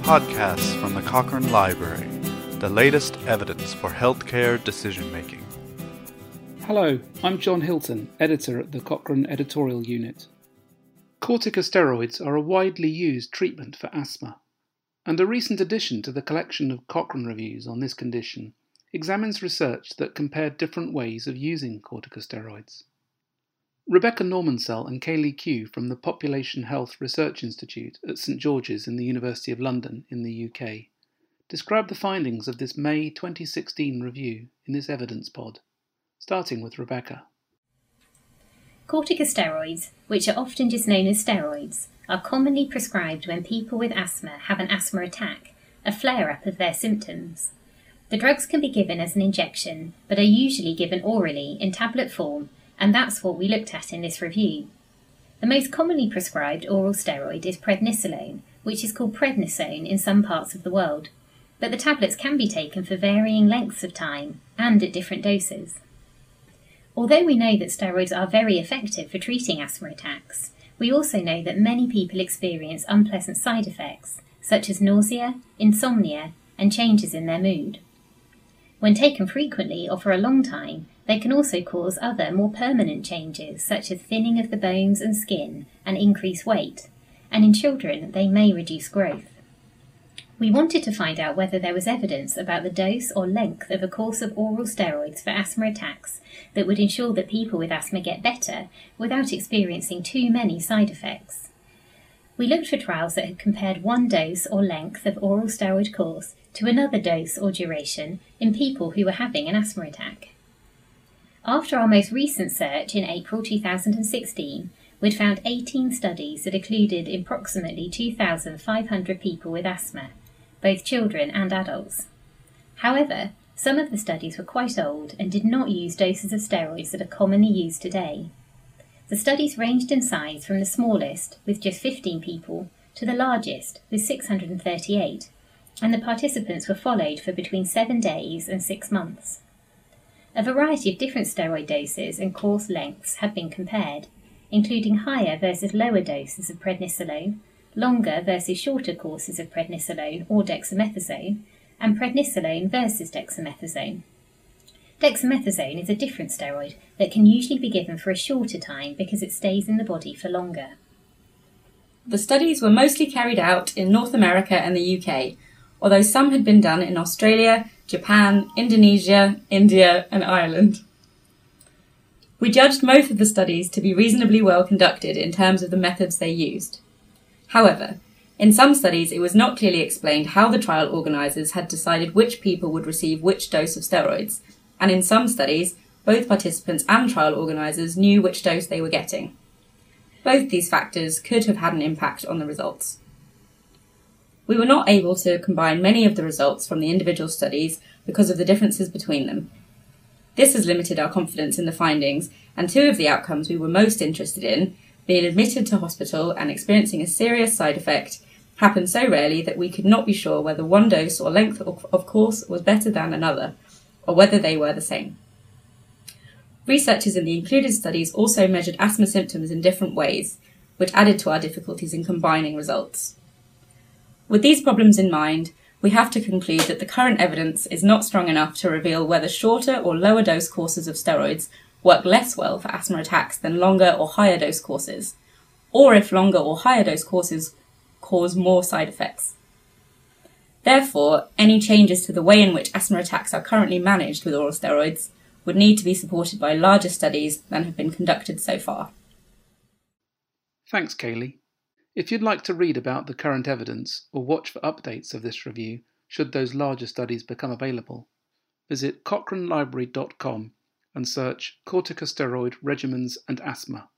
podcasts from the Cochrane Library, the latest evidence for healthcare decision-making. Hello, I'm John Hilton, editor at the Cochrane Editorial Unit. Corticosteroids are a widely used treatment for asthma, and a recent addition to the collection of Cochrane reviews on this condition examines research that compared different ways of using corticosteroids. Rebecca Normansell and Kaylee Kew from the Population Health Research Institute at St George's in the University of London in the UK describe the findings of this May 2016 review in this evidence pod, starting with Rebecca. Corticosteroids, which are often just known as steroids, are commonly prescribed when people with asthma have an asthma attack, a flare-up of their symptoms. The drugs can be given as an injection, but are usually given orally in tablet form, and that's what we looked at in this review. The most commonly prescribed oral steroid is prednisolone, which is called prednisone in some parts of the world, but the tablets can be taken for varying lengths of time and at different doses. Although we know that steroids are very effective for treating asthma attacks, we also know that many people experience unpleasant side effects, such as nausea, insomnia, and changes in their mood. When taken frequently or for a long time, they can also cause other, more permanent changes, such as thinning of the bones and skin and increased weight, and in children they may reduce growth. We wanted to find out whether there was evidence about the dose or length of a course of oral steroids for asthma attacks that would ensure that people with asthma get better without experiencing too many side effects. We looked for trials that had compared one dose or length of oral steroid course to another dose or duration in people who were having an asthma attack. After our most recent search in April 2016, we'd found 18 studies that included approximately 2,500 people with asthma, both children and adults. However, some of the studies were quite old and did not use doses of steroids that are commonly used today. The studies ranged in size from the smallest, with just 15 people, to the largest, with 638, and the participants were followed for between 7 days and 6 months. A variety of different steroid doses and course lengths have been compared, including higher versus lower doses of prednisolone, longer versus shorter courses of prednisolone or dexamethasone, and prednisolone versus dexamethasone. Dexamethasone is a different steroid that can usually be given for a shorter time because it stays in the body for longer. The studies were mostly carried out in North America and the UK, although some had been done in Australia, Japan, Indonesia, India, and Ireland. We judged most of the studies to be reasonably well conducted in terms of the methods they used. However, in some studies it was not clearly explained how the trial organisers had decided which people would receive which dose of steroids, and in some studies, both participants and trial organisers knew which dose they were getting. Both these factors could have had an impact on the results. We were not able to combine many of the results from the individual studies because of the differences between them. This has limited our confidence in the findings, and 2 of the outcomes we were most interested in, being admitted to hospital and experiencing a serious side effect, happened so rarely that we could not be sure whether one dose or length of course was better than another, or whether they were the same. Researchers in the included studies also measured asthma symptoms in different ways, which added to our difficulties in combining results. With these problems in mind, we have to conclude that the current evidence is not strong enough to reveal whether shorter or lower dose courses of steroids work less well for asthma attacks than longer or higher dose courses, or if longer or higher dose courses cause more side effects. Therefore, any changes to the way in which asthma attacks are currently managed with oral steroids would need to be supported by larger studies than have been conducted so far. Thanks, Kaylee. If you'd like to read about the current evidence or watch for updates of this review, should those larger studies become available, visit cochranelibrary.com and search corticosteroid regimens and asthma.